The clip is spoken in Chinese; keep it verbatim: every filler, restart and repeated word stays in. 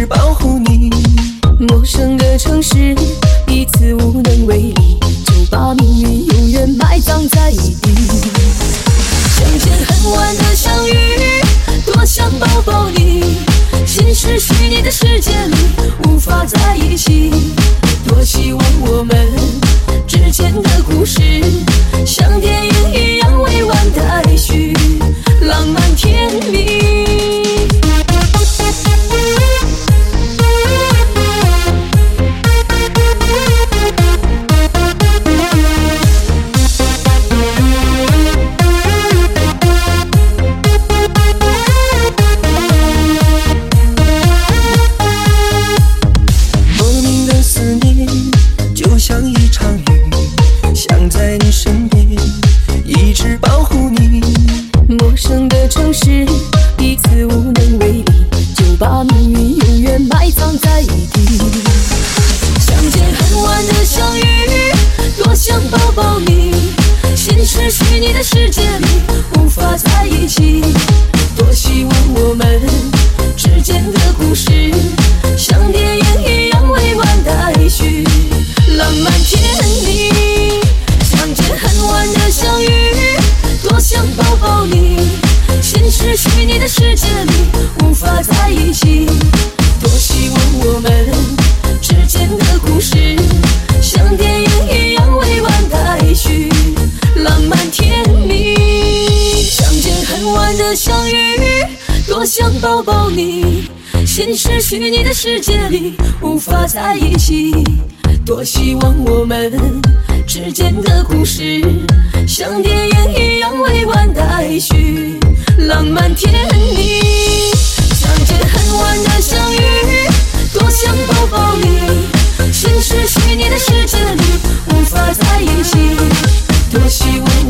直保护你。陌生的城市，彼此无能为力，就把命运永远埋葬在地。相见恨晚的相遇，多想抱抱你。现实虚拟的世界里，无法在一起。多希望我们之间的故事，像电影一样未完待续，浪漫甜蜜。像一场雨，想在你身边，一直保护你。陌生的城市，彼此无能为力，就把命运永远埋葬在地。相见恨晚的相遇，多想抱抱你。现实虚拟的世界里，无法在一起。多希望我们之间的故事，像电影一样未完待续，浪漫甜蜜。相见恨晚的相遇，多想抱抱你。现实虚拟的世界里，无法在一起。多希望我们之间的故事，像电影一样未完待续，浪漫甜蜜。相见恨晚的相遇，多想抱抱你。现实虚拟的世界里，无法在一起。多希望我们之间的故事，像电影一样未完待续，浪漫甜蜜。相见恨晚的相遇，多想抱抱你。现实虚拟的世界里，无法在一起。多希望